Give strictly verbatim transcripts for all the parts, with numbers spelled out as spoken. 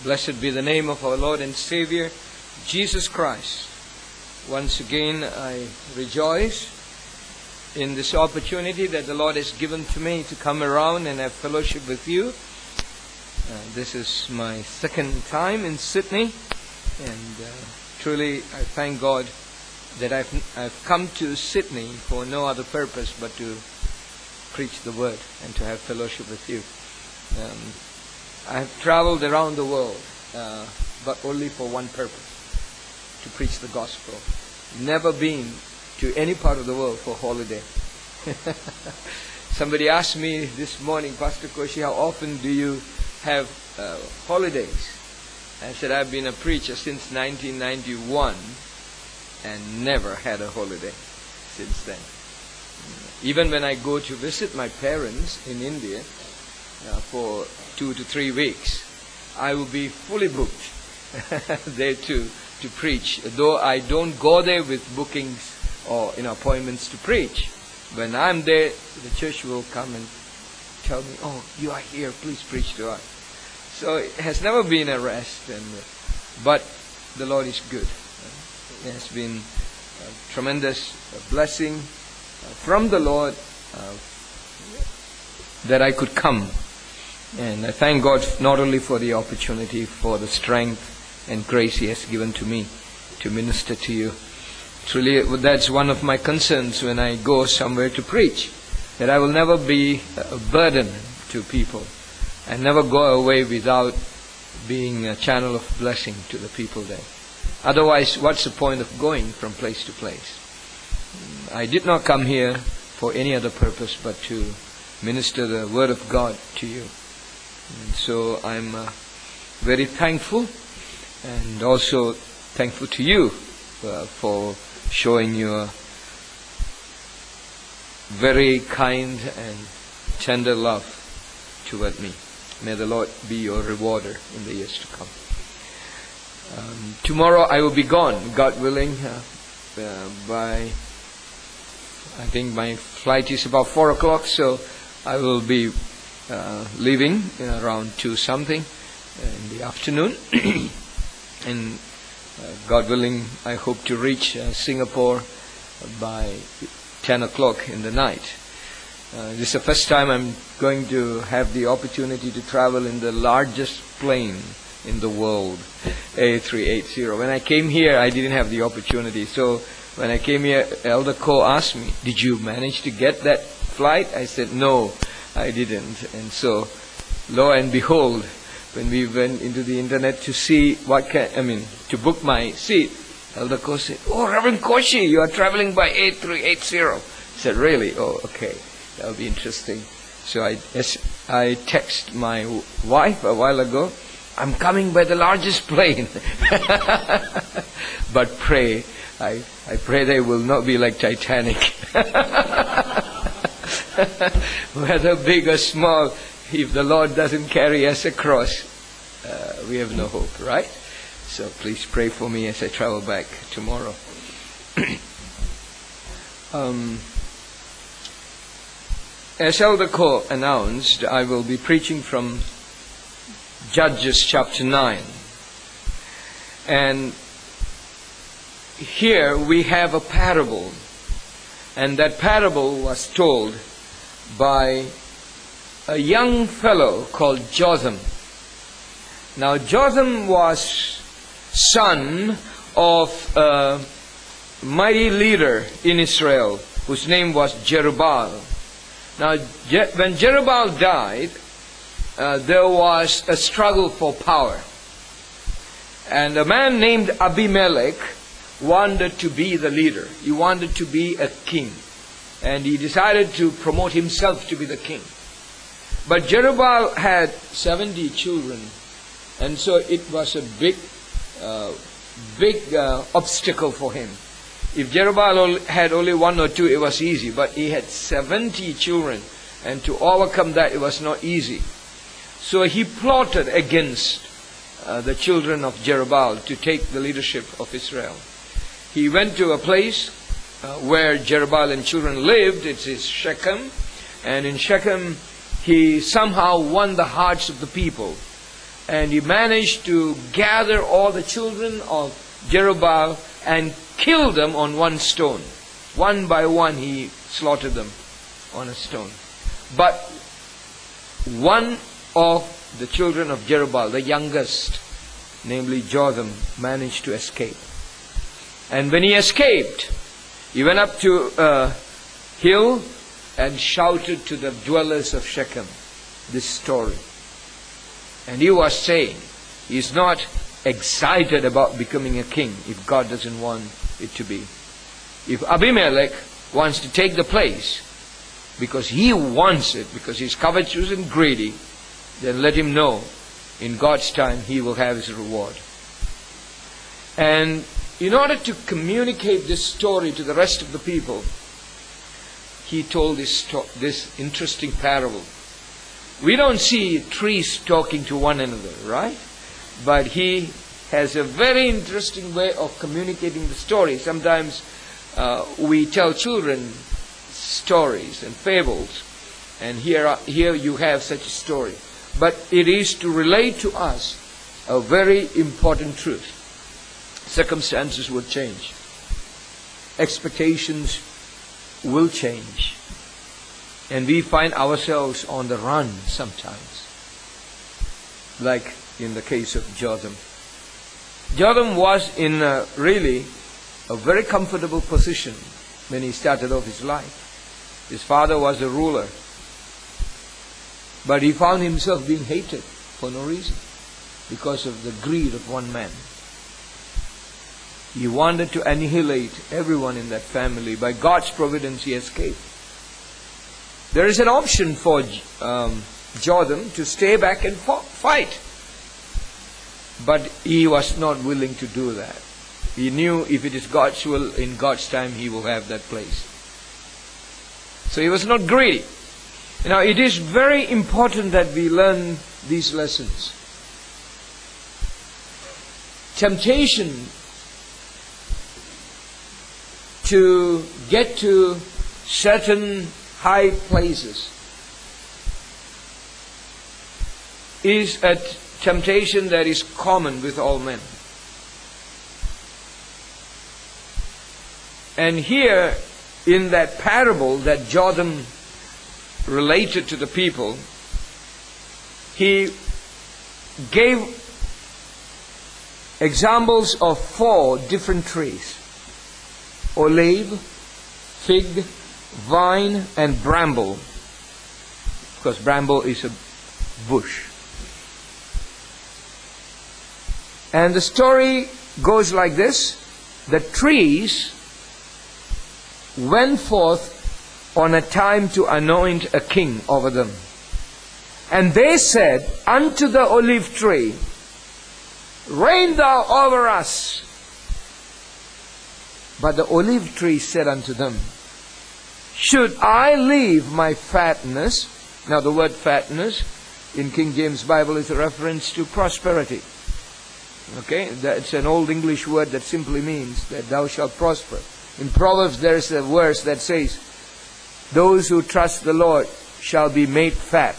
Blessed be the name of our Lord and Savior, Jesus Christ. Once again, I rejoice in this opportunity that the Lord has given to me to come around and have fellowship with you. Uh, this is my second time in Sydney, and uh, truly I thank God that I've, I've come to Sydney for no other purpose but to preach the Word and to have fellowship with you. Um, I have traveled around the world, uh, but only for one purpose, to preach the gospel. Never been to any part of the world for holiday. Somebody asked me this morning, Pastor Koshi, how often do you have uh, holidays? I said, I've been a preacher since nineteen ninety-one and never had a holiday since then. Even when I go to visit my parents in India uh, for two to three weeks, I will be fully booked there too to preach. Though I don't go there with bookings or you know appointments to preach, when I'm there, the church will come and tell me, "Oh, you are here. Please preach to us." So it has never been a rest, and but the Lord is good. It has been a tremendous blessing from the Lord uh, that I could come. And I thank God not only for the opportunity, for the strength and grace He has given to me to minister to you. Truly, that's one of my concerns when I go somewhere to preach, that I will never be a burden to people. I never go away without being a channel of blessing to the people there. Otherwise, what's the point of going from place to place? I did not come here for any other purpose but to minister the Word of God to you. And so I'm uh, very thankful, and also thankful to you uh, for showing your very kind and tender love toward me. May the Lord be your rewarder in the years to come. Um, tomorrow I will be gone, God willing, uh, uh, by, I think my flight is about four o'clock, so I will be uh, leaving around two something in the afternoon. And uh, God willing, I hope to reach uh, Singapore by ten o'clock in the night. Uh, this is the first time I'm going to have the opportunity to travel in the largest plane in the world, A three eighty. When I came here, I didn't have the opportunity. So when I came here, Elder Ko asked me, "Did you manage to get that flight?" I said, "No, I didn't." And so, lo and behold, when we went into the internet to see what can, I mean, to book my seat, Elder Ko said, "Oh, Reverend Koshi, you are traveling by A three eighty. I said, "Really? Oh, okay. That'll be interesting." So I, yes, I texted my wife a while ago, "I'm coming by the largest plane." But pray, I, I pray they will not be like Titanic. Whether big or small, if the Lord doesn't carry us across, uh, we have no hope, right? So please pray for me as I travel back tomorrow. um, as Elder Ko announced, I will be preaching from Judges chapter nine. And here we have a parable. And that parable was told by a young fellow called Jotham. Now Jotham was son of a mighty leader in Israel whose name was Jerubbaal. Now when Jerubbaal died, Uh, there was a struggle for power. And a man named Abimelech wanted to be the leader. He wanted to be a king. And he decided to promote himself to be the king. But Jerubbaal had seventy children. And so it was a big, uh, big uh, obstacle for him. If Jerubbaal had only one or two, it was easy. But he had seventy children. And to overcome that, it was not easy. So he plotted against uh, the children of Jerubbaal to take the leadership of Israel. He went to a place uh, where Jerubbaal and children lived. It is Shechem. And in Shechem, he somehow won the hearts of the people. and he managed to gather all the children of Jerubbaal and kill them on one stone. One by one he slaughtered them on a stone. But one of the children of Jerubbaal, the youngest, namely Jotham, managed to escape. And when he escaped, he went up to a hill and shouted to the dwellers of Shechem this story. And he was saying, he's not excited about becoming a king if God doesn't want it to be. If Abimelech wants to take the place because he wants it, because he's covetous and greedy, then let him know in God's time he will have his reward. And in order to communicate this story to the rest of the people, he told this, sto- this interesting parable. We don't see trees talking to one another, right? But he has a very interesting way of communicating the story. Sometimes uh, we tell children stories and fables, and here, are, here you have such a story. But it is to relate to us a very important truth. Circumstances will change. Expectations will change. And we find ourselves on the run sometimes. Like in the case of Jotham. Jotham was in a, really a very comfortable position when he started off his life. His father was a ruler. But he found himself being hated for no reason, because of the greed of one man. He wanted to annihilate everyone in that family. By God's providence, he escaped. There is an option for um, Jotham to stay back and fight. But he was not willing to do that. He knew if it is God's will, in God's time, he will have that place. So he was not greedy. Now, it is very important that we learn these lessons. Temptation to get to certain high places is a temptation that is common with all men. And here, in that parable that Jotham related to the people, he gave examples of four different trees: olive, fig, vine, and bramble. Because bramble is a bush. And the story goes like this. The trees went forth on a time to anoint a king over them. And they said unto the olive tree, Reign thou over us. But the olive tree said unto them, Should I leave my fatness? Now the word fatness in King James Bible is a reference to prosperity. Okay, that's an old English word that simply means that thou shalt prosper. In Proverbs there is a verse that says, Those who trust the Lord shall be made fat.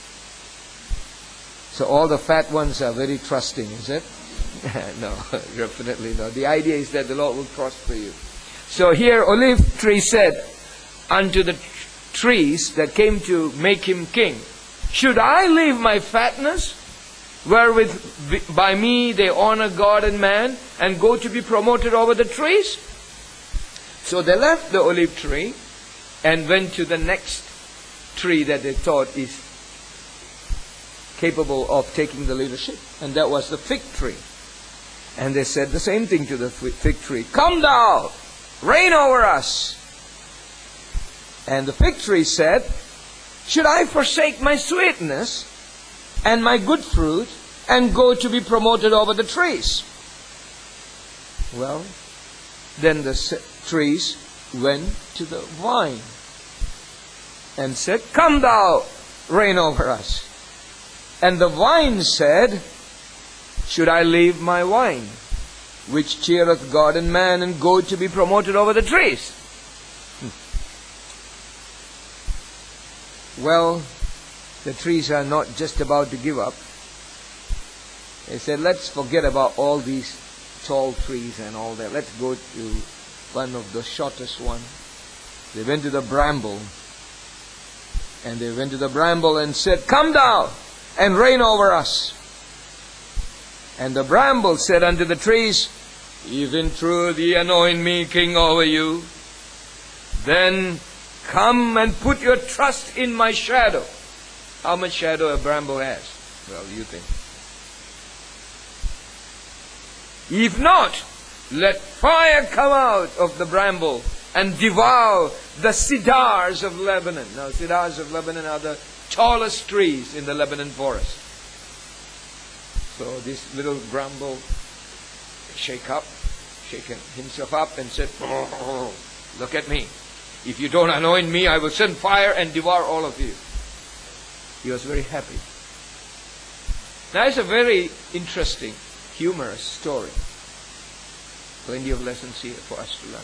So all the fat ones are very trusting, is it? No, definitely not. The idea is that the Lord will prosper you. So here olive tree said unto the trees that came to make him king, Should I leave my fatness, wherewith by me they honor God and man, and go to be promoted over the trees? So they left the olive tree and went to the next tree that they thought is capable of taking the leadership. And that was the fig tree. And they said the same thing to the fig tree. Come thou, reign over us. And the fig tree said, Should I forsake my sweetness and my good fruit and go to be promoted over the trees? Well, then the trees went to the vine and said, Come thou, reign over us. And the vine said, Should I leave my wine, which cheereth God and man, and go to be promoted over the trees? Well, the trees are not just about to give up. They said, let's forget about all these tall trees and all that. Let's go to one of the shortest one. They went to the bramble. And they went to the bramble and said, come down and reign over us. And the bramble said unto the trees, if in truth ye anoint me king over you, then come and put your trust in my shadow. How much shadow a bramble has? Well, you think. If not, let fire come out of the bramble and devour the cedars of Lebanon. Now, cedars of Lebanon are the tallest trees in the Lebanon forest. So this little bramble shake up, shaken himself up and said, oh, look at me. If you don't anoint me, I will send fire and devour all of you. He was very happy. Now it's a very interesting, humorous story. Plenty of lessons here for us to learn.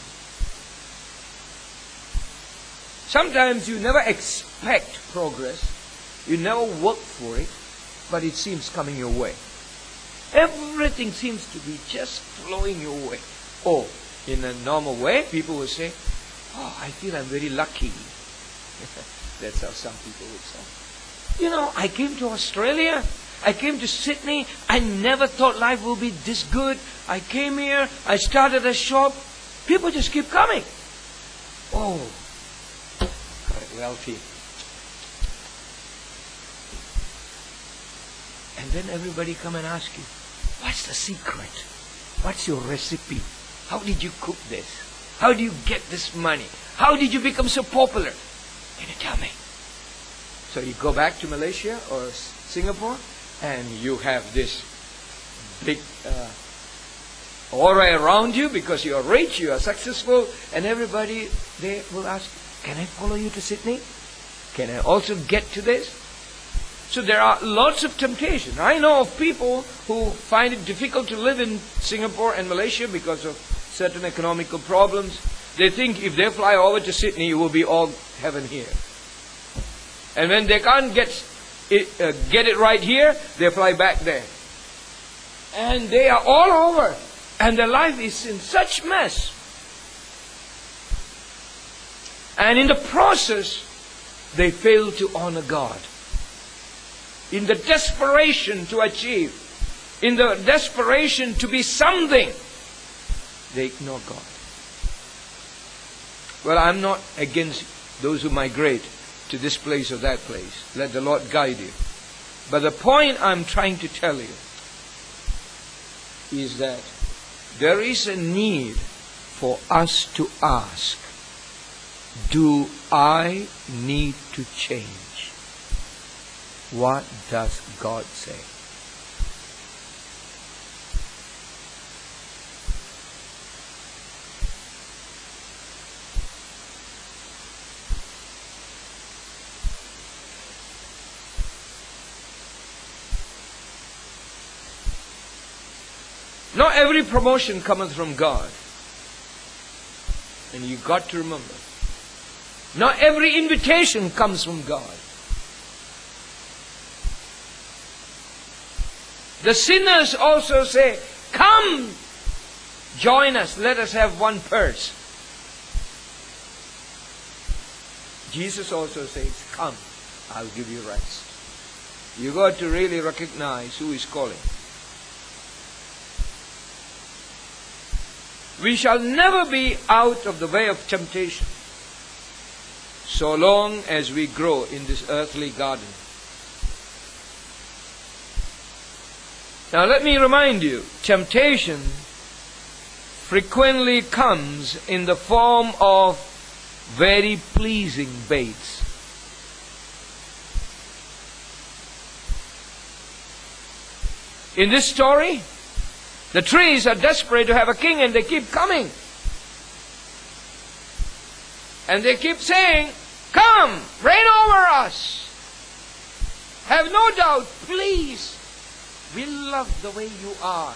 Sometimes you never expect progress. You never work for it, but it seems coming your way. Everything seems to be just flowing your way. Oh, in a normal way, people will say, oh, I feel I'm very lucky. That's how some people would say. You know, I came to Australia. I came to Sydney. I never thought life would be this good. I came here. I started a shop. People just keep coming. Oh, wealthy. And then everybody come and ask you, what's the secret? What's your recipe? How did you cook this? How do you get this money? How did you become so popular? Can you tell me? So you go back to Malaysia or Singapore and you have this big uh, aura around you because you are rich, you are successful, and everybody, they will ask, can I follow you to Sydney? Can I also get to this? So there are lots of temptations. I know of people who find it difficult to live in Singapore and Malaysia because of certain economical problems. They think if they fly over to Sydney, it will be all heaven here. And when they can't get it, uh, get it right here, they fly back there. And they are all over. And their life is in such mess. And in the process, they fail to honor God. In the desperation to achieve, in the desperation to be something, they ignore God. Well, I'm not against those who migrate to this place or that place. Let the Lord guide you. But the point I'm trying to tell you is that there is a need for us to ask, do I need to change? What does God say? Not every promotion cometh from God. And you got to remember, not every invitation comes from God. The sinners also say, come, join us, let us have one purse. Jesus also says, come, I'll give you rest. You got to really recognize who is calling. We shall never be out of the way of temptation so long as we grow in this earthly garden. Now let me remind you, temptation frequently comes in the form of very pleasing baits. In this story, the trees are desperate to have a king and they keep coming. And they keep saying, come, reign over us. Have no doubt, please. We love the way you are.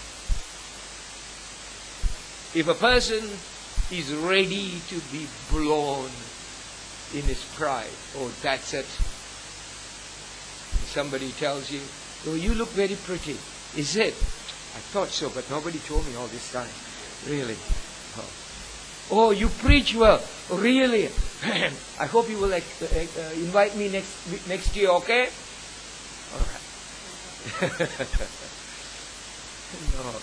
If a person is ready to be blown in his pride, oh, that's it. Somebody tells you, oh, you look very pretty. Is it? I thought so, but nobody told me all this time. Really. Oh, oh you preach well. Really? I hope you will uh, uh, invite me next next year, okay? All right. No.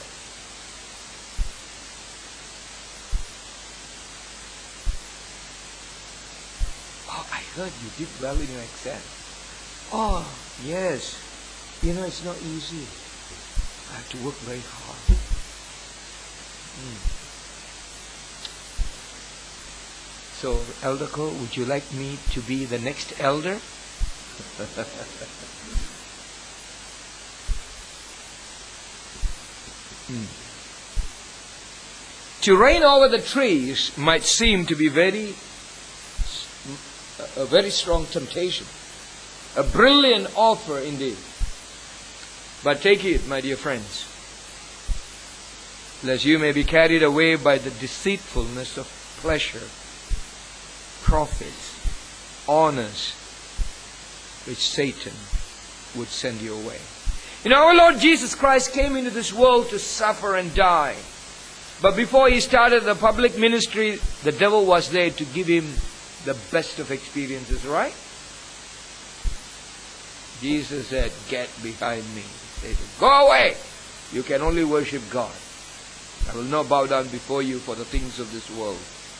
Oh, I heard you did well in your exam. Oh, yes. You know, it's not easy. I have to work very hard. Mm. So, Elder Ko, would you like me to be the next elder? mm. To reign over the trees might seem to be very, a very strong temptation. A brilliant offer indeed. But take it, my dear friends, lest you may be carried away by the deceitfulness of pleasure, profits, honors, which Satan would send you away. You know, our Lord Jesus Christ came into this world to suffer and die. But before He started the public ministry, the devil was there to give Him the best of experiences, right? Jesus said, "Get behind me, Satan. Go away! You can only worship God. I will not bow down before you for the things of this world."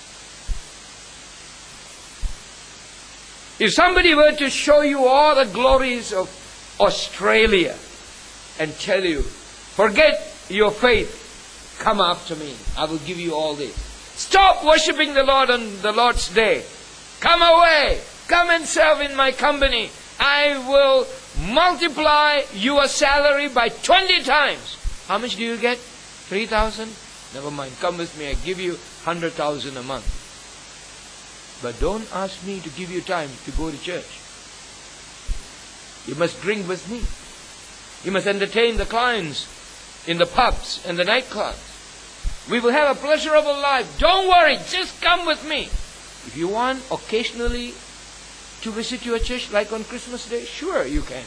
If somebody were to show you all the glories of Australia and tell you, "Forget your faith, come after me. I will give you all this. Stop worshipping the Lord on the Lord's day. Come away. Come and serve in my company. I will multiply your salary by twenty times." How much do you get? Three thousand? Never mind. Come with me. I give you hundred thousand a month. But don't ask me to give you time to go to church. You must drink with me. You must entertain the clients in the pubs and the nightclubs. We will have a pleasurable life. Don't worry. Just come with me. If you want occasionally to visit your church, like on Christmas Day, sure you can.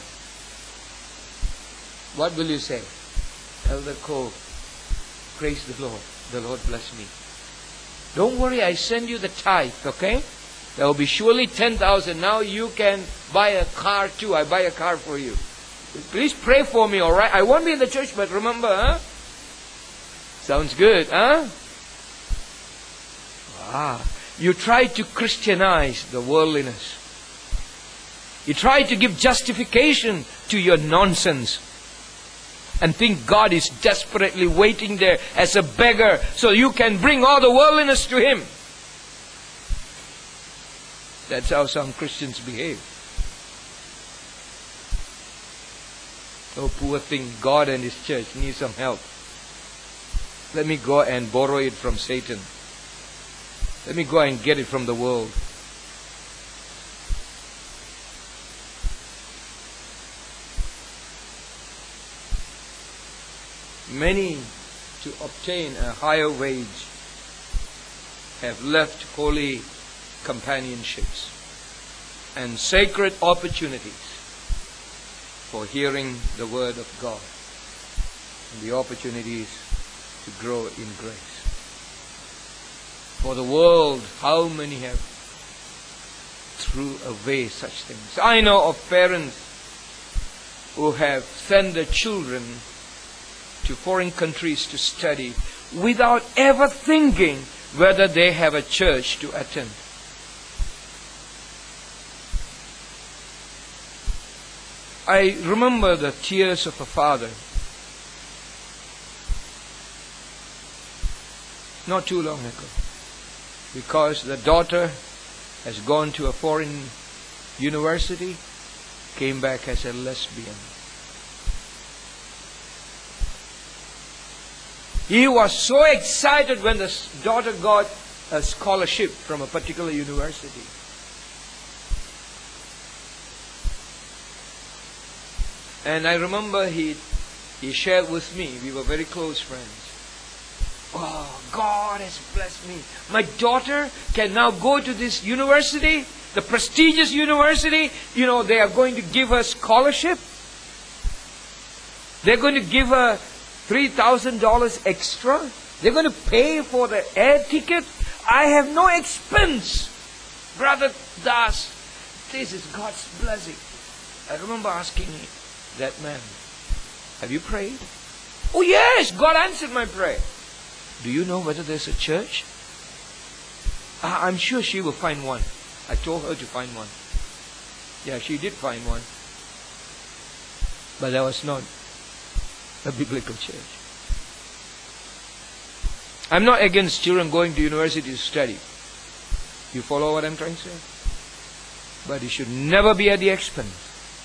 What will you say? Elder Ko, praise the Lord. The Lord bless me. Don't worry, I send you the tithe, okay? There will be surely ten thousand. Now you can buy a car too. I buy a car for you. Please pray for me, alright? I won't be in the church, but remember, huh? Sounds good, huh? Ah, you try to Christianize the worldliness. You try to give justification to your nonsense and think God is desperately waiting there as a beggar so you can bring all the worldliness to Him. That's how some Christians behave. Oh, poor thing, God and His church need some help. Let me go and borrow it from Satan. Let me go and get it from the world. Many, to obtain a higher wage, have left holy companionships and sacred opportunities for hearing the Word of God and the opportunities to grow in grace. For the world, how many have threw away such things? I know of parents who have sent their children to foreign countries to study without ever thinking whether they have a church to attend. I remember the tears of a father not too long ago, because the daughter has gone to a foreign university, came back as a lesbian. He was so excited when the daughter got a scholarship from a particular university. And I remember he he shared with me, we were very close friends. Oh, God has blessed me. My daughter can now go to this university, the prestigious university. You know, they are going to give her scholarship. They're going to give her three thousand dollars extra. They're going to pay for the air ticket. I have no expense. Brother Das, this is God's blessing. I remember asking that man, have you prayed? Oh yes, God answered my prayer. Do you know whether there's a church? Uh, I'm sure she will find one. I told her to find one. Yeah, she did find one. But that was not a biblical church. I'm not against children going to university to study. You follow what I'm trying to say? But it should never be at the expense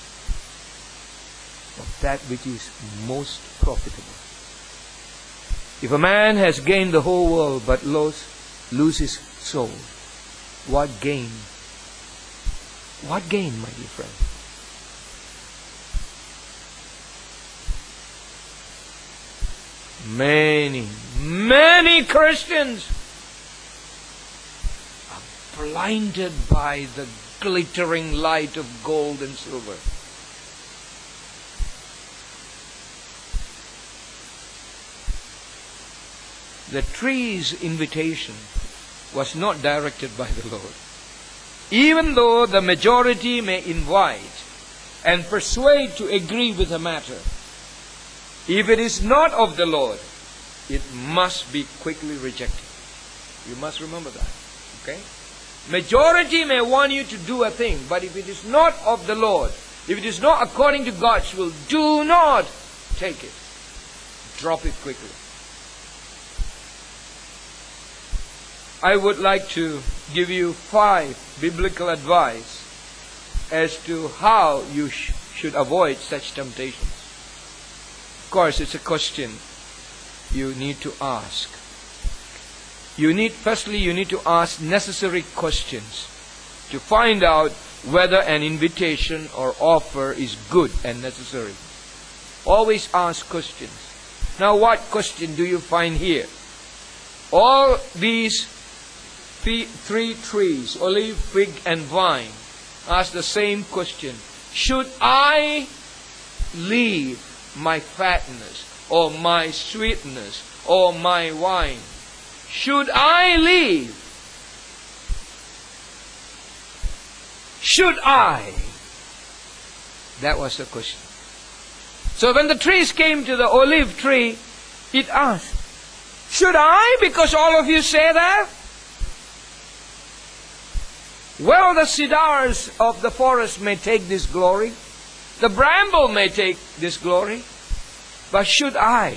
of that which is most profitable. If a man has gained the whole world but lose, lose his soul, what gain? What gain, my dear friend? Many, many Christians are blinded by the glittering light of gold and silver. The tree's invitation was not directed by the Lord. Even though the majority may invite and persuade to agree with the matter, if it is not of the Lord, it must be quickly rejected. You must remember that. Okay? Majority may want you to do a thing, but if it is not of the Lord, if it is not according to God's will, do not take it. Drop it quickly. I would like to give you five biblical advice as to how you sh- should avoid such temptations. Of course, it's a question you need to ask. You need, firstly, you need to ask necessary questions to find out whether an invitation or offer is good and necessary. Always ask questions. Now, what question do you find here? All these three trees, olive, fig, and vine, ask the same question. Should I leave my fatness, or my sweetness, or my wine? Should I leave? Should I? That was the question. So when the trees came to the olive tree, it asked, should I? Because all of you say that? Well, the cedars of the forest may take this glory. The bramble may take this glory. But should I?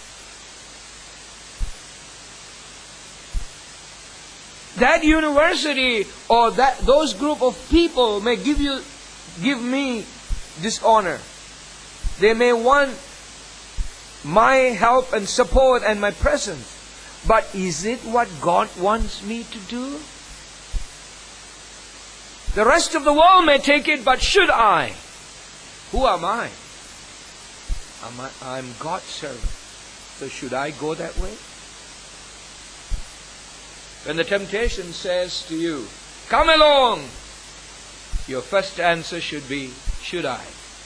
That university or that those group of people may give you, give me dishonor. They may want my help and support and my presence. But is it what God wants me to do? The rest of the world may take it, but should I? Who am I? Am I I'm God's servant. So should I go that way? When the temptation says to you, come along, your first answer should be, should I?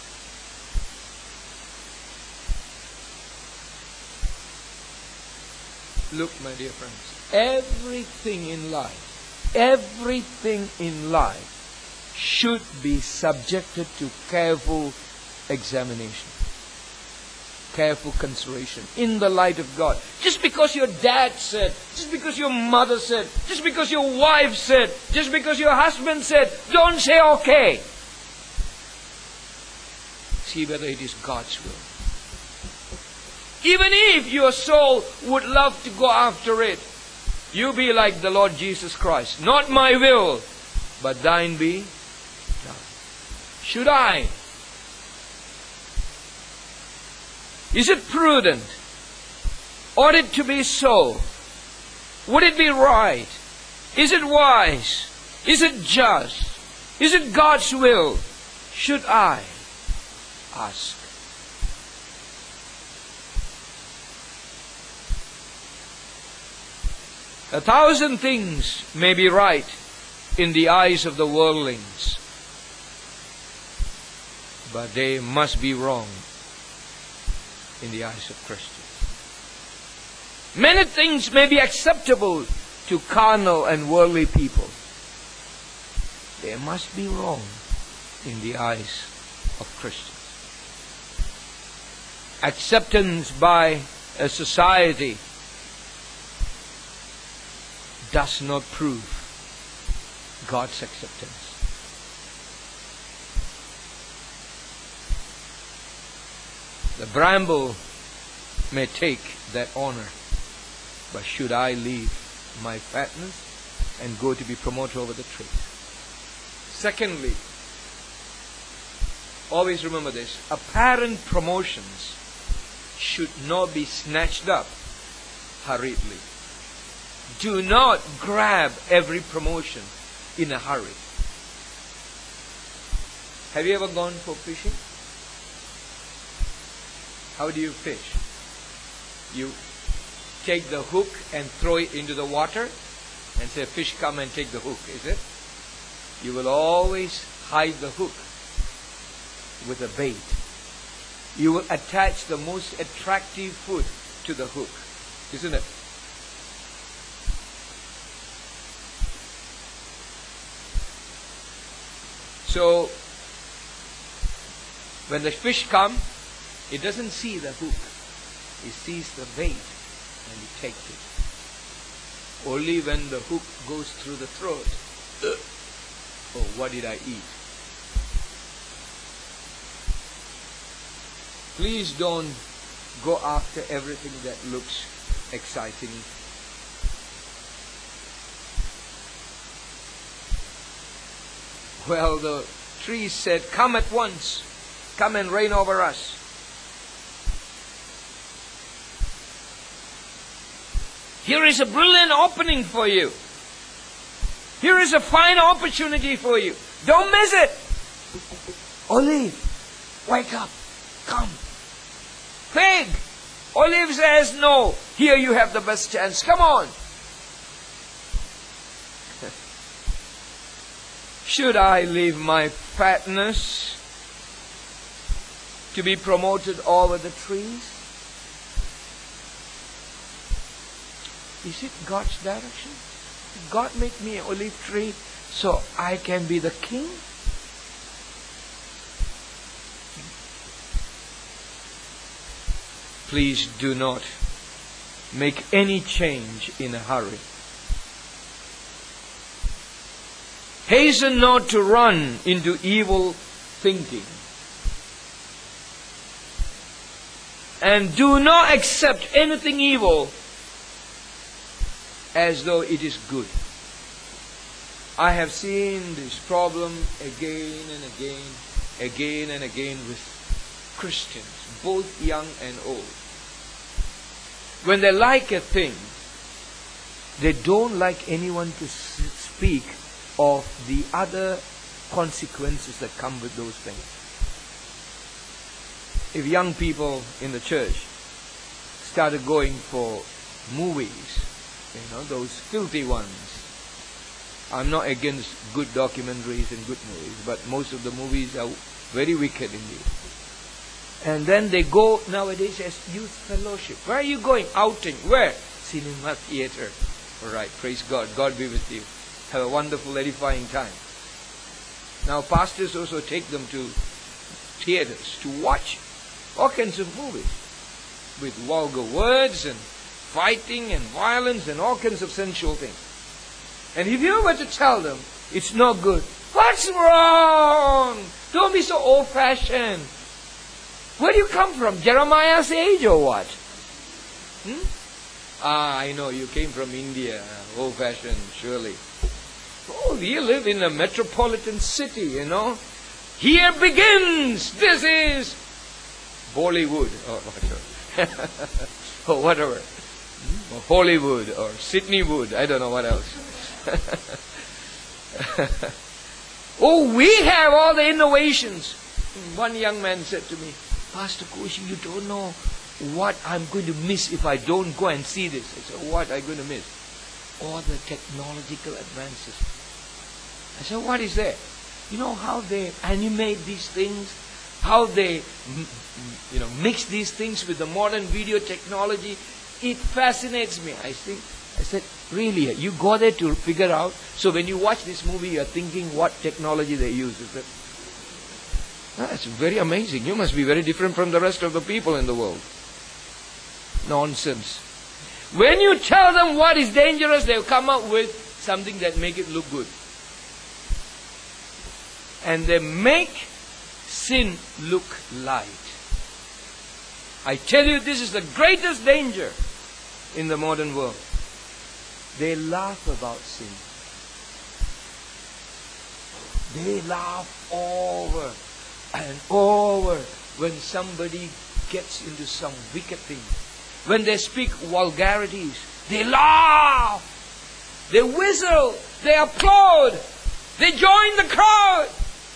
Look, my dear friends, everything in life, everything in life should be subjected to careful examination, careful consideration in the light of God. Just because your dad said, just because your mother said, just because your wife said, just because your husband said, don't say okay. See whether it is God's will. Even if your soul would love to go after it, you be like the Lord Jesus Christ. Not my will, but thine be done. Should I? Is it prudent? Ought it to be so? Would it be right? Is it wise? Is it just? Is it God's will? Should I ask? A thousand things may be right in the eyes of the worldlings, but they must be wrong in the eyes of Christians. Many things may be acceptable to carnal and worldly people. They must be wrong in the eyes of Christians. Acceptance by a society does not prove God's acceptance. The bramble may take that honor, but should I leave my fatness and go to be promoted over the trees? Secondly, always remember this, apparent promotions should not be snatched up hurriedly. Do not grab every promotion in a hurry. Have you ever gone for fishing? How do you fish? You take the hook and throw it into the water and say, fish, come and take the hook, is it? You will always hide the hook with a bait. You will attach the most attractive food to the hook, isn't it? So, when the fish come, it doesn't see the hook. It sees the bait and it takes it. Only when the hook goes through the throat, uh, oh, what did I eat? Please don't go after everything that looks exciting. Well, the tree said, come at once. Come and reign over us. Here is a brilliant opening for you. Here is a fine opportunity for you. Don't miss it. Olive, wake up. Come. Fig, Olive says no. Here you have the best chance. Come on. Should I leave my fatness to be promoted over the trees? Is it God's direction? Did God make me an olive tree so I can be the king? Please do not make any change in a hurry. Hasten not to run into evil thinking. And do not accept anything evil as though it is good. I have seen this problem again and again, again and again with Christians, both young and old. When they like a thing, they don't like anyone to speak of the other consequences that come with those things. If young people in the church started going for movies, you know, those filthy ones. I'm not against good documentaries and good movies, but most of the movies are very wicked indeed. And then they go nowadays as youth fellowship. Where are you going? Outing. Where? Cinema theater. Alright, praise God. God be with you. Have a wonderful, edifying time. Now pastors also take them to theaters to watch all kinds of movies with vulgar words and fighting and violence and all kinds of sensual things. And if you were to tell them it's not good, what's wrong? Don't be so old-fashioned. Where do you come from? Jeremiah's age or what? Hmm? Ah, I know, you came from India. Old-fashioned, surely. Oh, you live in a metropolitan city, you know. Here begins. This is Bollywood or whatever. or whatever. Or Hollywood or Sydney Wood. I don't know what else. Oh, we have all the innovations. One young man said to me, Pastor Koshi, you don't know what I'm going to miss if I don't go and see this. I said, what are you going to miss? All the technological advances. I said, what is that? You know how they animate these things, how they you know, mix these things with the modern video technology. It fascinates me. I think, I said, really, you go there to figure out. So when you watch this movie, you're thinking what technology they use. Is it? That's very amazing. You must be very different from the rest of the people in the world. Nonsense. When you tell them what is dangerous, they'll come up with something that make it look good. And they make sin look light. I tell you, this is the greatest danger in the modern world. They laugh about sin. They laugh over and over when somebody gets into some wicked thing. When they speak vulgarities, they laugh. They whistle. They applaud. They join the crowd.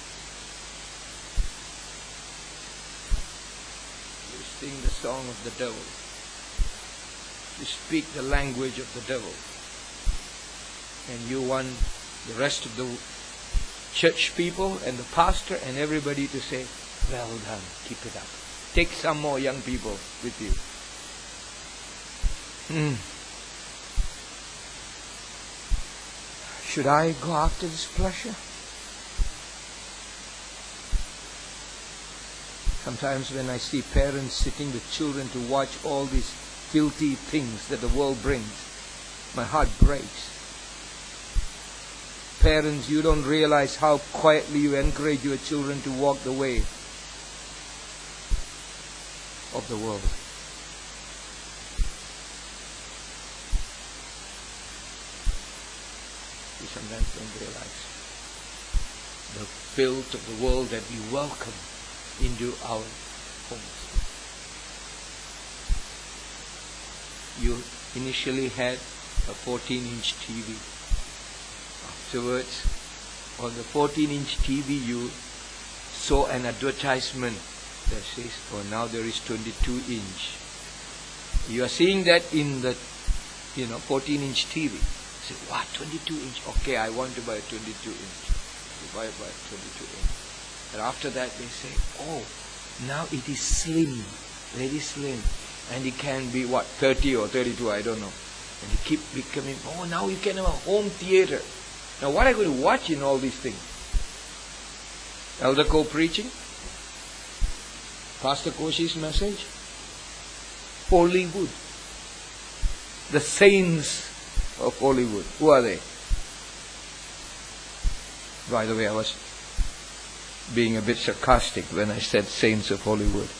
Sing the song of the devil. You speak the language of the devil. And you want the rest of the church people and the pastor and everybody to say, well done, keep it up. Take some more young people with you. Hmm. Should I go after this pleasure? Sometimes when I see parents sitting with children to watch all these filthy things that the world brings, my heart breaks. Parents, you don't realize how quietly you encourage your children to walk the way of the world. We sometimes don't realize the filth of the world that we welcome into our homes. You initially had a fourteen inch T V. Afterwards, on the fourteen inch T V you saw an advertisement that says, oh, now there is twenty-two inch. You are seeing that in the you know fourteen inch T V. You say, wow, twenty-two inch. Okay, I want to buy a twenty-two inch. You buy a twenty-two inch. And after that they say, oh, now it is slim, very slim. And it can be what, thirty or thirty-two, I don't know. And you keep becoming, oh, now you can have a home theater. Now what are you going to watch in all these things? Elder Co preaching? Pastor Koshi's message? Hollywood. The saints of Hollywood. Who are they? By the way, I was being a bit sarcastic when I said saints of Hollywood.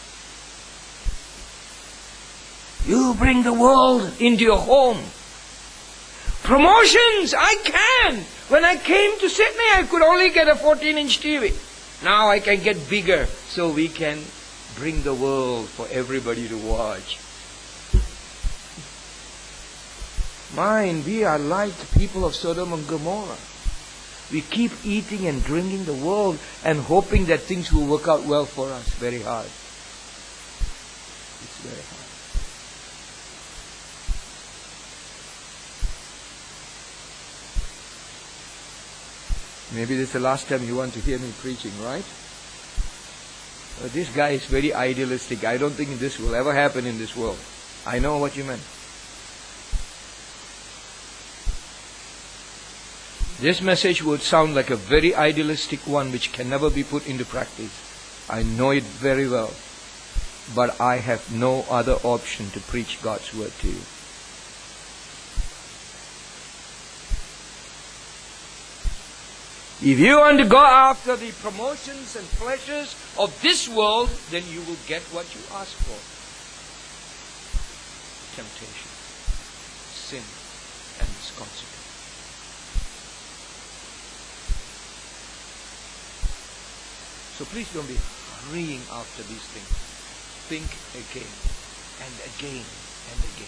You bring the world into your home. Promotions, I can. When I came to Sydney, I could only get a fourteen inch T V. Now I can get bigger, so we can bring the world for everybody to watch. Mind, we are like people of Sodom and Gomorrah. We keep eating and drinking the world and hoping that things will work out well for us. Very hard. It's very hard. Maybe this is the last time you want to hear me preaching, right? But this guy is very idealistic. I don't think this will ever happen in this world. I know what you meant. This message would sound like a very idealistic one which can never be put into practice. I know it very well. But I have no other option to preach God's word to you. If you want to go after the promotions and pleasures of this world, then you will get what you ask for. Temptation, sin, and its consequence. So please don't be hurrying after these things. Think again and again and again.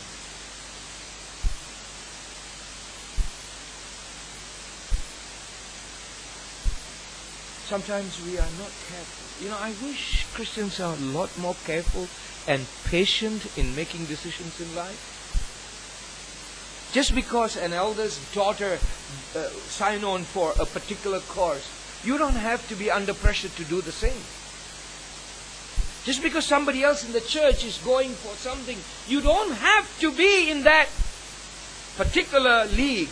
Sometimes we are not careful. You know, I wish Christians are a lot more careful and patient in making decisions in life. Just because an elder's daughter uh, sign on for a particular course, you don't have to be under pressure to do the same. Just because somebody else in the church is going for something, you don't have to be in that particular league.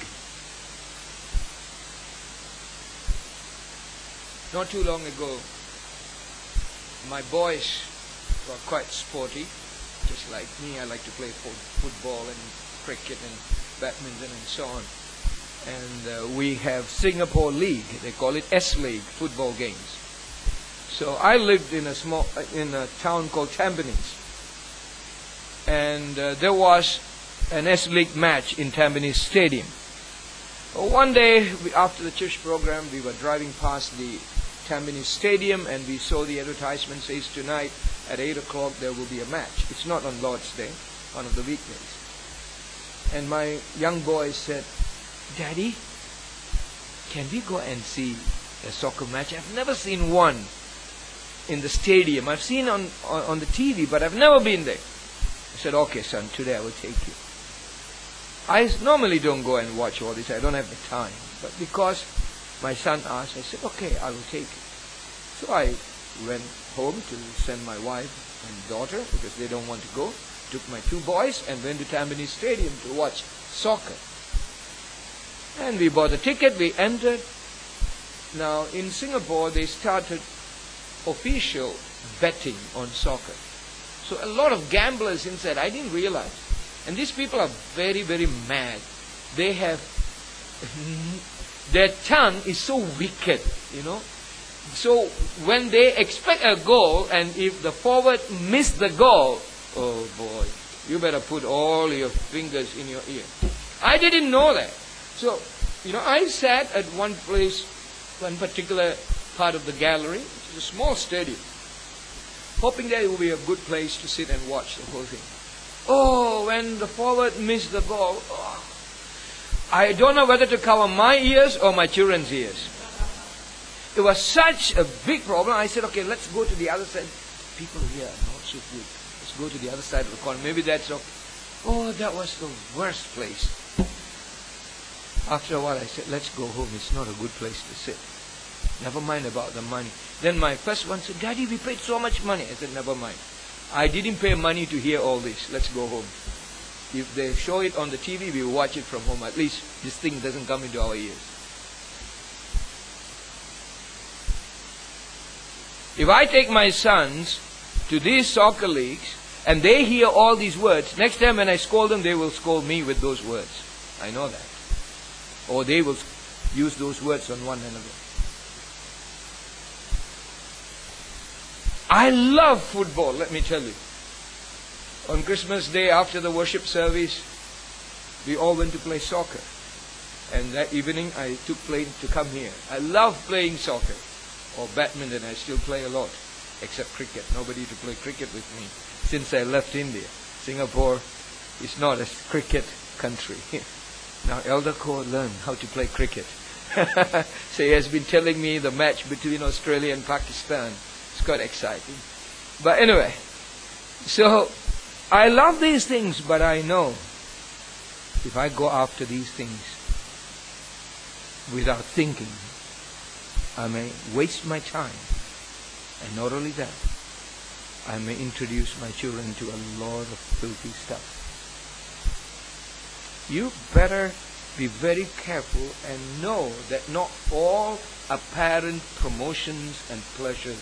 Not too long ago, my boys were quite sporty, just like me. I like to play football and cricket and badminton and so on. And uh, we have Singapore League. They call it S-League, football games. So I lived in a small, in a town called Tampines. And uh, there was an S-League match in Tampines Stadium. Well, one day, we, after the church program, we were driving past the Tampines Stadium and we saw the advertisement says tonight at eight o'clock there will be a match. It's not on Lord's Day, one of the weekdays. And my young boy said, Daddy, can we go and see a soccer match? I've never seen one in the stadium. I've seen on, on, on the T V, but I've never been there. I said, okay, son, today I will take you. I normally don't go and watch all this. I don't have the time. But because my son asked, I said, okay, I will take you. So I went home to send my wife and daughter, because they don't want to go. Took my two boys and went to Tampines Stadium to watch soccer. And we bought a ticket, we entered. Now, in Singapore, they started official betting on soccer. So a lot of gamblers inside, I didn't realize. And these people are very, very mad. They have, their tongue is so wicked, you know. So when they expect a goal, and if the forward miss the goal, oh boy, you better put all your fingers in your ear. I didn't know that. So, you know, I sat at one place, one particular part of the gallery, which is a small stadium, hoping that it would be a good place to sit and watch the whole thing. Oh, when the forward missed the goal, oh, I don't know whether to cover my ears or my children's ears. It was such a big problem. I said, okay, let's go to the other side. People here are not so good. Let's go to the other side of the corner. Maybe that's okay. Oh, that was the worst place. After a while, I said, let's go home. It's not a good place to sit. Never mind about the money. Then my first one said, Daddy, we paid so much money. I said, never mind. I didn't pay money to hear all this. Let's go home. If they show it on the T V, we will watch it from home. At least this thing doesn't come into our ears. If I take my sons to these soccer leagues and they hear all these words, next time when I scold them, they will scold me with those words. I know that. Or they will use those words on one another. I love football, let me tell you. On Christmas Day, after the worship service, we all went to play soccer. And that evening, I took plane to come here. I love playing soccer. Or badminton, I still play a lot. Except cricket. Nobody to play cricket with me since I left India. Singapore is not a cricket country. Now Elder Ko learned how to play cricket. So he has been telling me the match between Australia and Pakistan. It's quite exciting. But anyway, so I love these things, but I know if I go after these things without thinking, I may waste my time. And not only that, I may introduce my children to a lot of filthy stuff. You better be very careful and know that not all apparent promotions and pleasures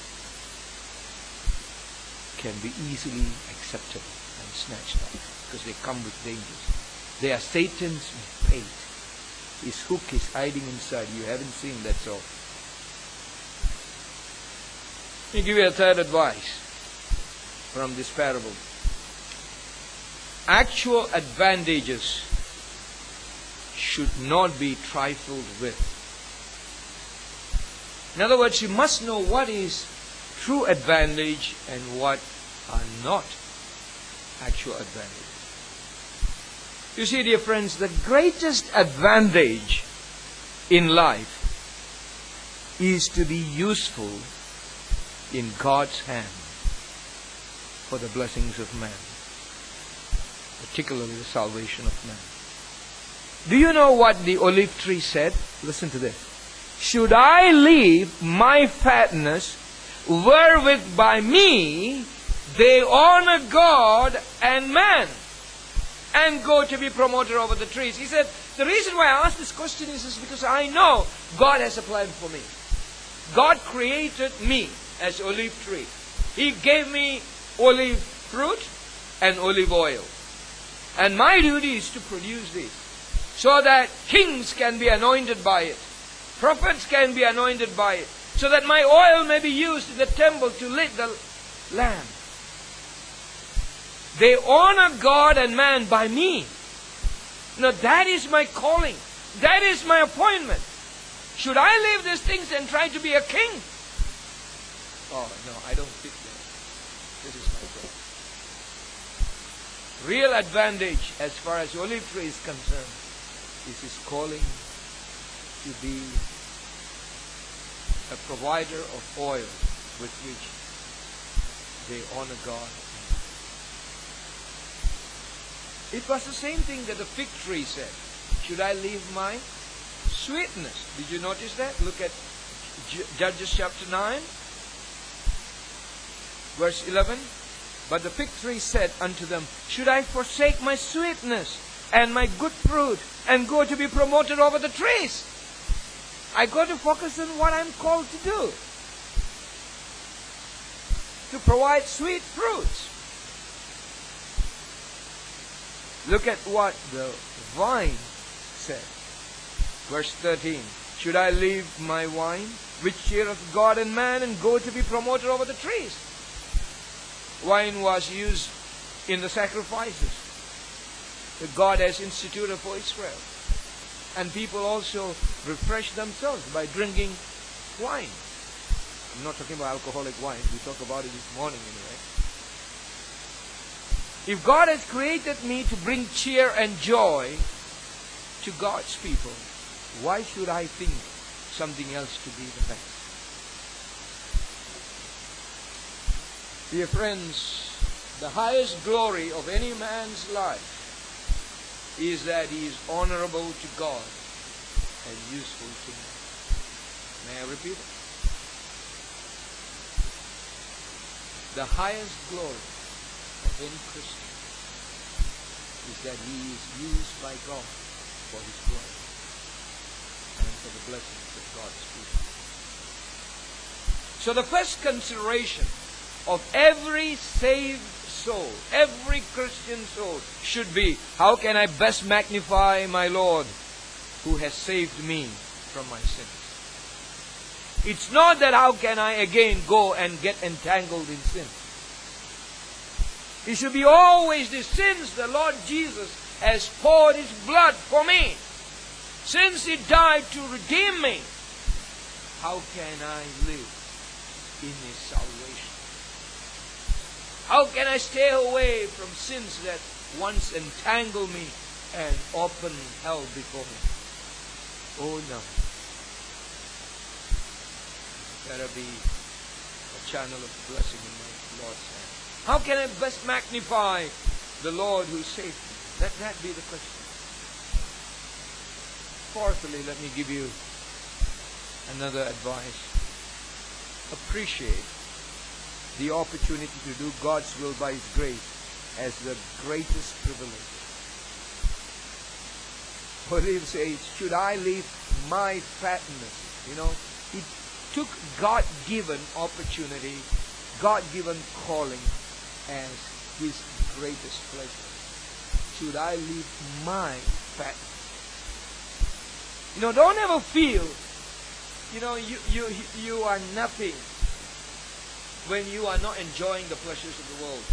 can be easily accepted and snatched up, because they come with dangers. They are Satan's bait. His hook is hiding inside. You haven't seen, that's all. Let me give you a third advice from this parable. Actual advantages should not be trifled with. In other words, you must know what is true advantage and what are not actual advantage. You see, dear friends, the greatest advantage in life is to be useful in God's hand for the blessings of man, particularly the salvation of man. Do you know what the olive tree said? Listen to this. Should I leave my fatness wherewith by me they honor God and man, and go to be promoted over the trees. He said, the reason why I ask this question is, is because I know God has a plan for me. God created me as olive tree. He gave me olive fruit and olive oil. And my duty is to produce this, so that kings can be anointed by it. Prophets can be anointed by it. So that my oil may be used in the temple to lead the lamb. They honor God and man by me. Now that is my calling. That is my appointment. Should I leave these things and try to be a king? Oh, no, I don't fit there. This is my goal. Real advantage as far as olive tree is concerned is his calling to be a provider of oil with which they honor God. It was the same thing that the fig tree said. Should I leave my sweetness? Did you notice that? Look at Judges chapter nine, verse eleven. But the fig tree said unto them, should I forsake my sweetness and my good fruit and go to be promoted over the trees? I got to focus on what I'm called to do. To provide sweet fruits. Look at what the vine said. Verse thirteen. Should I leave my wine, which cheereth God and man, and go to be promoted over the trees? Wine was used in the sacrifices that God has instituted for Israel. And people also refresh themselves by drinking wine. I'm not talking about alcoholic wine. We talked about it this morning anyway. If God has created me to bring cheer and joy to God's people, why should I think something else to be the best? Dear friends, the highest glory of any man's life is that he is honorable to God and useful to man. May I repeat it? The highest glory of any Christian is that he is used by God for his glory and for the blessings of God's people. So the first consideration of every saved soul, every Christian soul, should be, how can I best magnify my Lord who has saved me from my sins? It's not that how can I again go and get entangled in sin. It should be always the sins the Lord Jesus has poured His blood for me. Since He died to redeem me, how can I live in His salvation? How can I stay away from sins that once entangled me and open hell before me? Oh no. Better be a channel of blessing in my Lord's hand. How can I best magnify the Lord who saved me? Let that be the question. Fourthly, let me give you another advice. Appreciate the opportunity to do God's will by His grace as the greatest privilege. Olive says, should I leave my fatness? You know, he took God-given opportunity, God-given calling as his greatest pleasure. Should I leave my fatness? You know, don't ever feel, you know, you, you, you are nothing when you are not enjoying the pleasures of the world.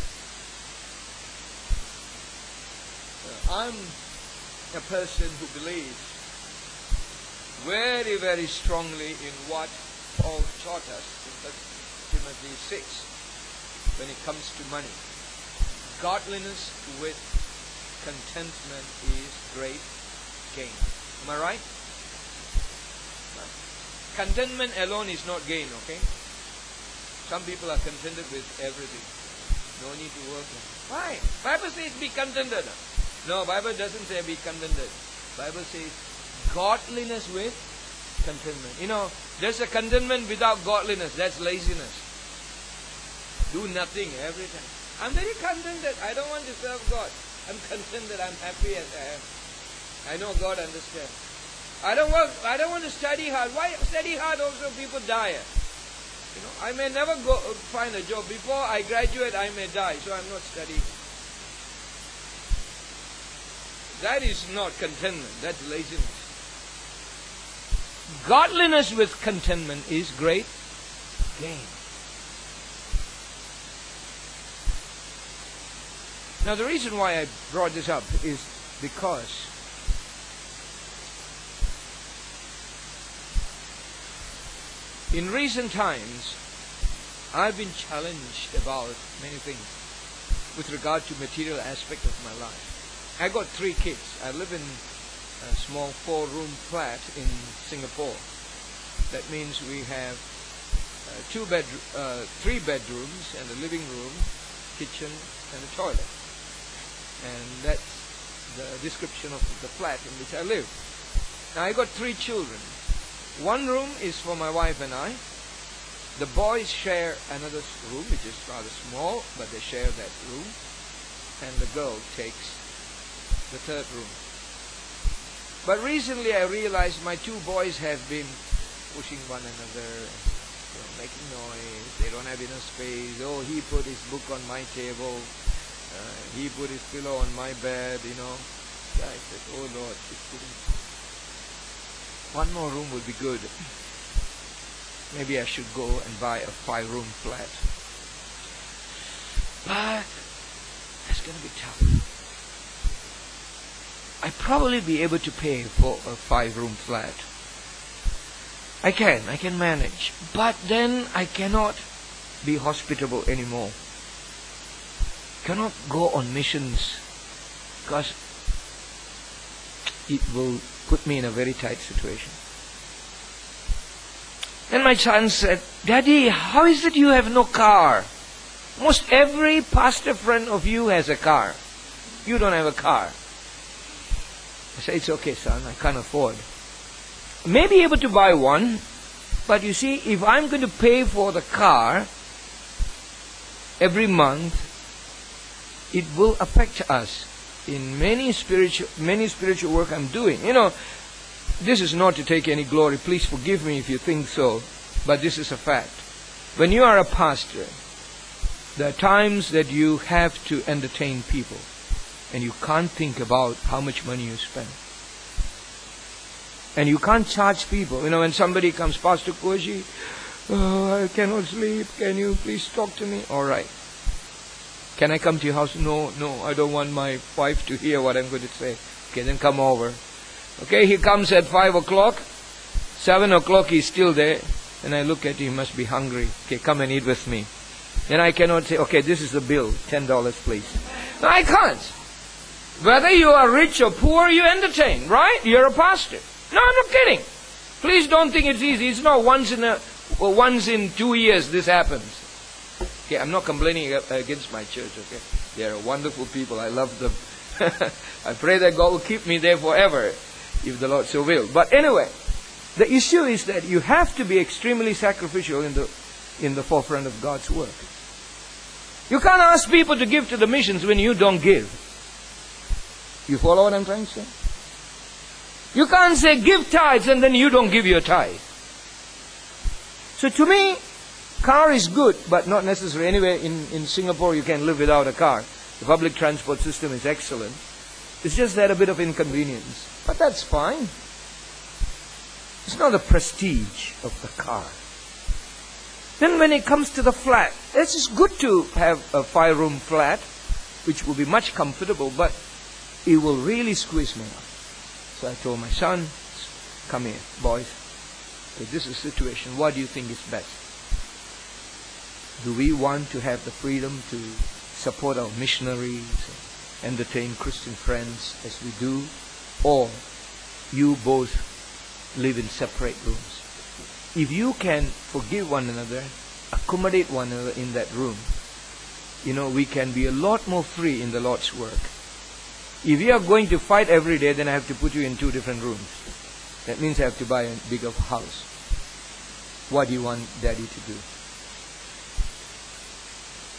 Uh, I'm a person who believes very, very strongly in what Paul taught us in First Timothy six when it comes to money. Godliness with contentment is great gain. Am I right? Contentment alone is not gain, okay? Some people are contented with everything. No need to work. Why? Bible says be contented. No, Bible doesn't say be contented. Bible says godliness with contentment. You know, there's a contentment without godliness. That's laziness. do nothing every time. I'm very content that I don't want to serve God. I'm content that I'm happy as I am. I know God understands. I don't work. I don't want to study hard. Why study hard? Also, people die. You know, I may never go find a job. Before I graduate, I may die. So I'm not studying. That is not contentment. That's laziness. Godliness with contentment is great gain. Now the reason why I brought this up is because in recent times I've been challenged about many things with regard to material aspect of my life. I got three kids. I live in a small four-room flat in Singapore. That means we have uh, two bed, uh, three bedrooms and a living room, kitchen, and a toilet. And that's the description of the flat in which I live. Now I got three children. One room is for my wife and I. The boys share another room, which is rather small, but they share that room. And the girl takes the third room. But recently I realized my two boys have been pushing one another, you know, making noise. They don't have enough space. Oh, he put his book on my table. Uh, he put his pillow on my bed, you know. So I said, oh Lord, one more room would be good. Maybe I should go and buy a five-room flat. But that's going to be tough. I'd probably be able to pay for a five-room flat. I can, I can manage. But then I cannot be hospitable anymore. Cannot go on missions because it will put me in a very tight situation. Then my son said, Daddy, how is it you have no car? Most every pastor friend of you has a car. You don't have a car. I said, it's okay, son, I can't afford. May be able to buy one, but you see, if I'm going to pay for the car every month, it will affect us in many spiritual, many spiritual work I'm doing. You know, this is not to take any glory. Please forgive me if you think so, but this is a fact. When you are a pastor, there are times that you have to entertain people, and you can't think about how much money you spend. And you can't charge people. You know, when somebody comes, Pastor Koshi, oh, I cannot sleep. Can you please talk to me? All right. Can I come to your house? No, no, I don't want my wife to hear what I'm going to say. Okay, then come over. Okay, he comes at five o'clock. Seven o'clock, he's still there. And I look at him, he must be hungry. Okay, come and eat with me. Then I cannot say, okay, this is the bill. Ten dollars, please. No, I can't. Whether you are rich or poor, you entertain, right? You're a pastor. No, I'm not kidding. Please don't think it's easy. It's not once in a, well, once in two years this happens. Okay, I'm not complaining against my church, okay? They are wonderful people. I love them. I pray that God will keep me there forever, if the Lord so will. But anyway, the issue is that you have to be extremely sacrificial in the in the forefront of God's work. You can't ask people to give to the missions when you don't give. You follow what I'm trying to say? You can't say give tithes and then you don't give your tithe. So to me, car is good, but not necessary. Anyway, in, in Singapore you can live without a car. The public transport system is excellent. It's just that a bit of inconvenience. But that's fine. It's not the prestige of the car. Then when it comes to the flat, it's just good to have a five-room flat, which will be much comfortable, but it will really squeeze me out. So I told my son, come here, boys. Okay, this is the situation. What do you think is best? Do we want to have the freedom to support our missionaries, entertain Christian friends as we do, or you both live in separate rooms? If you can forgive one another, accommodate one another in that room, you know, we can be a lot more free in the Lord's work. If you are going to fight every day, then I have to put you in two different rooms. That means I have to buy a bigger house. What do you want Daddy to do?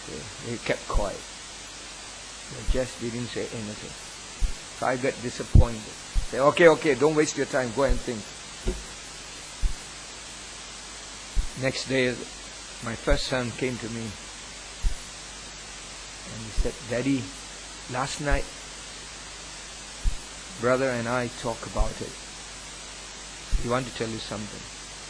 They kept quiet. They just didn't say anything. So I got disappointed. Say, okay, okay, don't waste your time. Go and think. Next day, my first son came to me and he said, Daddy, last night, brother and I talked about it. We want to tell you something.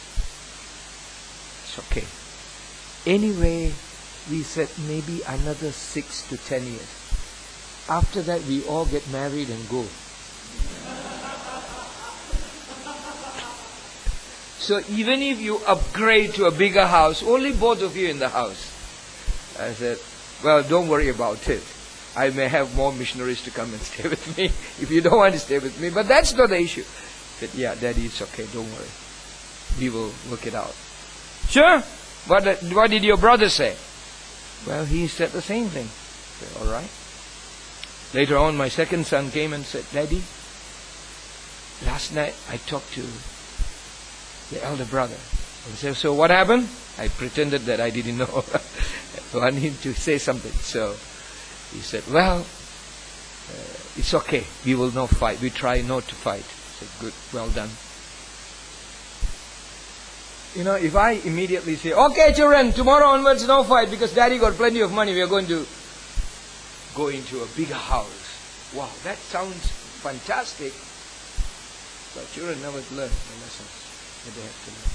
It's okay. Anyway, we said maybe another six to ten years. After that, we all get married and go. So even if you upgrade to a bigger house, only both of you in the house. I said, well, don't worry about it. I may have more missionaries to come and stay with me if you don't want to stay with me. But that's not the issue. I said, yeah, Daddy, it's okay. Don't worry. We will work it out. Sure. What, what did your brother say? Well, he said the same thing. I said, all right. Later on, my second son came and said, Daddy, last night I talked to the elder brother. I said, so what happened? I pretended that I didn't know. I wanted him to say something. So he said, well, uh, it's okay. We will not fight. We try not to fight. I said, good, well done. You know, if I immediately say, okay, children, tomorrow onwards, no fight because Daddy got plenty of money. We are going to go into a bigger house. Wow, that sounds fantastic. But children never learn the lessons that they have to learn.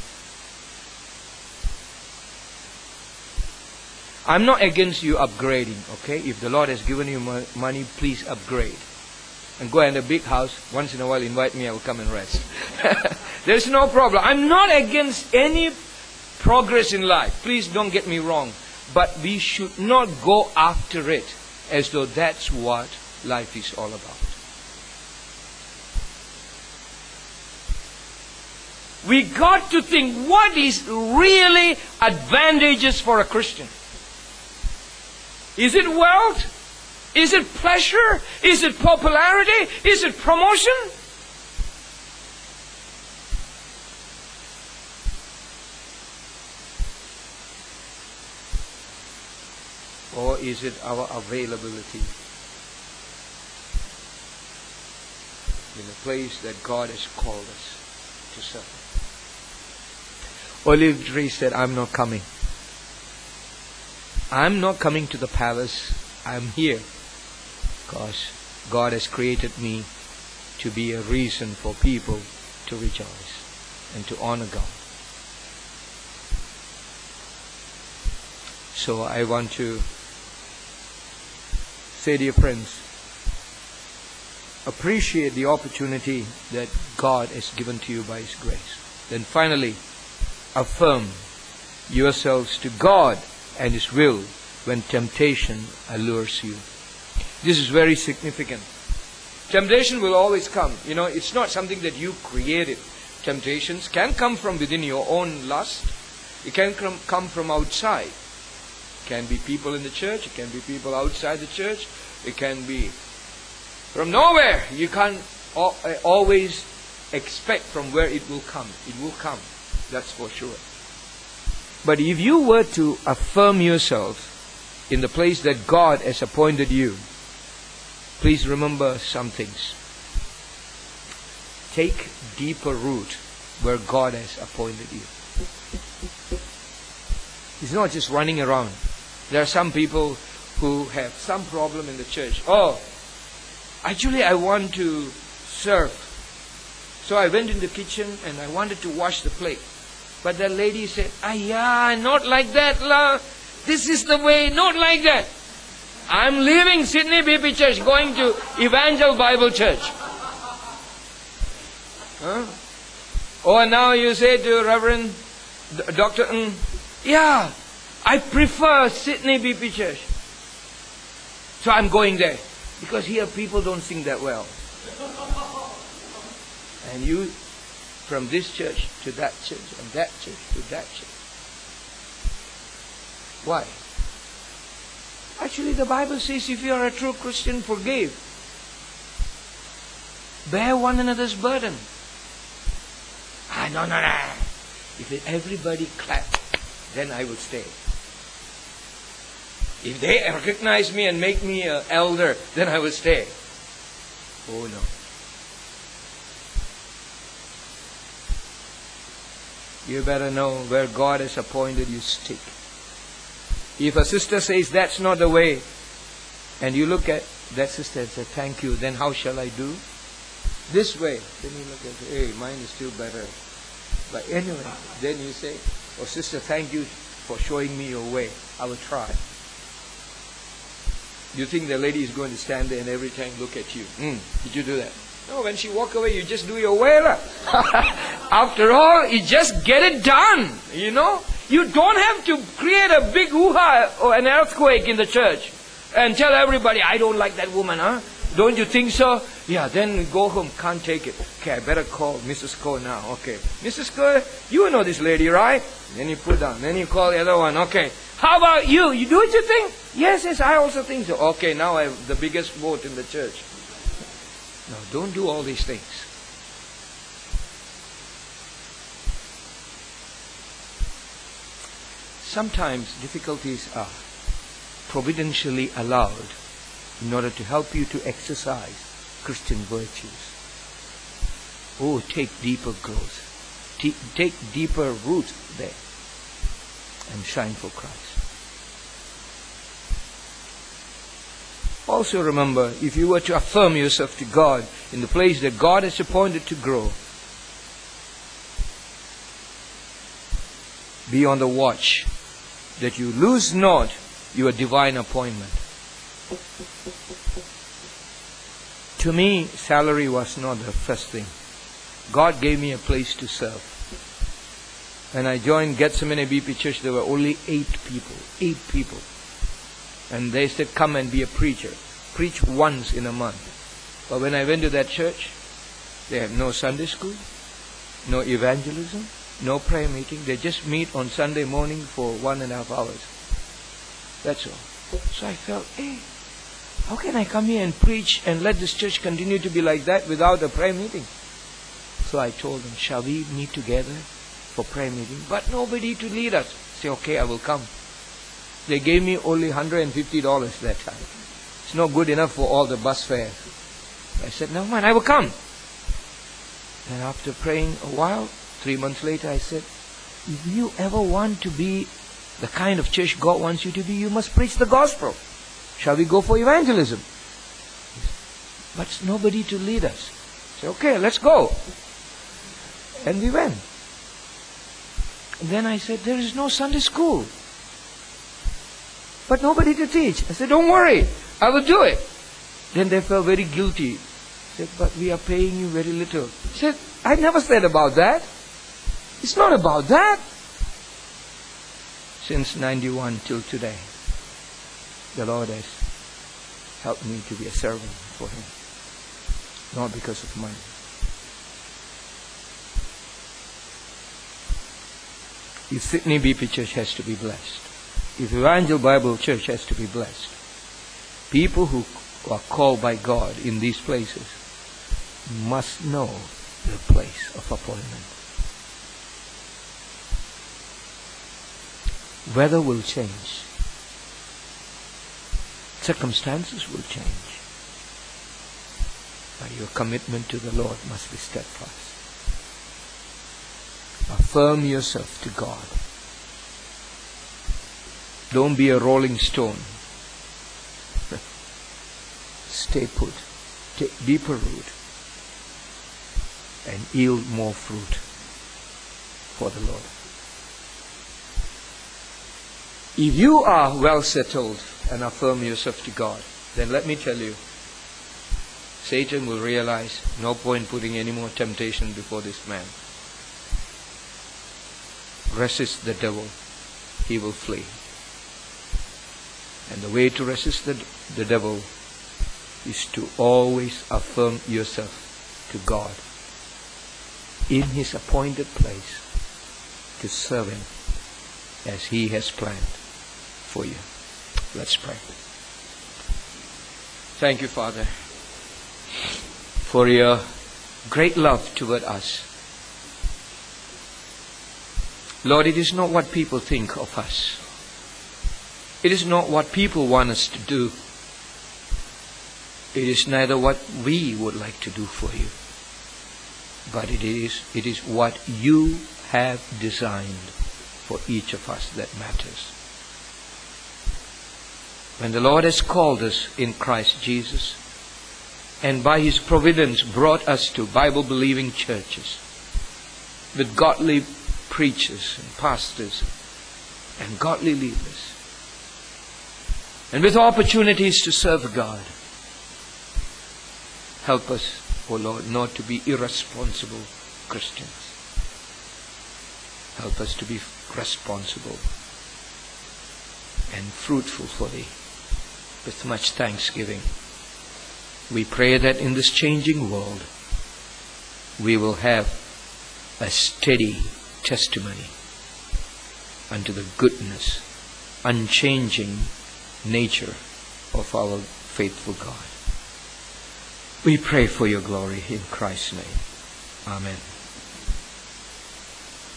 I'm not against you upgrading, okay? If the Lord has given you mo- money, please upgrade. And go in a big house. Once in a while, invite me, I will come and rest. There's no problem. I'm not against any progress in life. Please don't get me wrong. But we should not go after it as though that's what life is all about. We got to think what is really advantageous for a Christian. Is it wealth? Is it pleasure? Is it popularity? Is it promotion? Or is it our availability in a place that God has called us to serve? Olive tree said, I'm not coming. I'm not coming to the palace. I'm here because God has created me to be a reason for people to rejoice and to honor God. So I want to say, dear friends, appreciate the opportunity that God has given to you by His grace. Then finally, affirm yourselves to God and His will when temptation allures you. This is very significant. Temptation will always come. You know, it's not something that you created. Temptations can come from within your own lust. It can come, come from outside. It can be people in the church. It can be people outside the church. It can be from nowhere. You can't always expect from where it will come. It will come. That's for sure. But if you were to affirm yourself in the place that God has appointed you, please remember some things. Take deeper root where God has appointed you. It's not just running around. There are some people who have some problem in the church. Oh, actually I want to serve. So I went in the kitchen and I wanted to wash the plate. But the lady said, "Ayah, not like that, lah. This is the way, not like that. I'm leaving Sydney B P Church, going to Evangel Bible Church." Huh? Or now you say to Reverend Doctor Ng, "Yeah, I prefer Sydney B P Church. So I'm going there." Because here people don't sing that well. And you, from this church to that church, and that church to that church. Why? Actually, the Bible says if you are a true Christian, forgive. Bear one another's burden. Ah, no, no, no. If everybody clap, then I will stay. If they recognize me and make me an elder, then I will stay. Oh no. You better know where God has appointed you stick. If a sister says that's not the way, and you look at that sister and say, thank you, then how shall I do? This way. Then you look and say, hey, mine is still better. But anyway, then you say, oh sister, thank you for showing me your way. I will try. You think the lady is going to stand there and every time look at you? Mm, did you do that? No, when she walk away, you just do your way. After all, you just get it done. You know? You don't have to create a big hoo-ha or an earthquake in the church and tell everybody, I don't like that woman, huh? Don't you think so? Yeah, then we go home, can't take it. Okay, I better call Missus Ko now. Okay, Missus Ko, you know this lady, right? Then you put down. Then you call the other one. Okay, how about you? You do what you think? Yes, yes, I also think so. Okay, now I have the biggest vote in the church. No, don't do all these things. Sometimes difficulties are providentially allowed in order to help you to exercise Christian virtues. Oh, take deeper growth. T- take deeper roots there and shine for Christ. Also remember, if you were to affirm yourself to God in the place that God has appointed to grow, be on the watch that you lose not your divine appointment. To me, salary was not the first thing. God gave me a place to serve. When I joined Gethsemane B P Church, there were only eight people. Eight people. And they said, come and be a preacher. Preach once in a month. But when I went to that church, they had no Sunday school, no evangelism, no prayer meeting. They just meet on Sunday morning for one and a half hours. That's all. So I felt, hey, how can I come here and preach and let this church continue to be like that without a prayer meeting? So I told them, shall we meet together for prayer meeting? But nobody to lead us. Say, okay, I will come. They gave me only one hundred fifty dollars that time. It's not good enough for all the bus fares. I said, never mind, I will come. And after praying a while, three months later, I said, if you ever want to be the kind of church God wants you to be, you must preach the gospel. Shall we go for evangelism? But nobody to lead us. I said, okay, let's go. And we went. And then I said, there is no Sunday school. But nobody to teach. I said, don't worry, I will do it. Then they felt very guilty. I said, but we are paying you very little. I said, I never said about that. It's not about that. Since ninety-one till today, the Lord has helped me to be a servant for Him. Not because of money. If Sydney B P Church has to be blessed, if Evangel Bible Church has to be blessed, people who are called by God in these places must know their place of appointment. Weather will change. Circumstances will change. But your commitment to the Lord must be steadfast. Affirm yourself to God. Don't be a rolling stone. Stay put. Take deeper root. And yield more fruit for the Lord. If you are well settled and affirm yourself to God, then let me tell you, Satan will realize no point putting any more temptation before this man. Resist the devil, he will flee. And the way to resist the, the devil is to always affirm yourself to God in His appointed place to serve Him as He has planned for you. Let's pray. Thank you, Father, for your great love toward us. Lord, it is not what people think of us. It is not what people want us to do. It is neither what we would like to do for you. But it is, it is what you have designed for each of us that matters. When the Lord has called us in Christ Jesus, and by His providence brought us to Bible-believing churches, with godly preachers and pastors and godly leaders, and with opportunities to serve God, help us, O Lord, not to be irresponsible Christians. Help us to be responsible and fruitful for Thee with much thanksgiving. We pray that in this changing world we will have a steady testimony unto the goodness, unchanging nature of our faithful God. We pray for Your glory in Christ's name. Amen.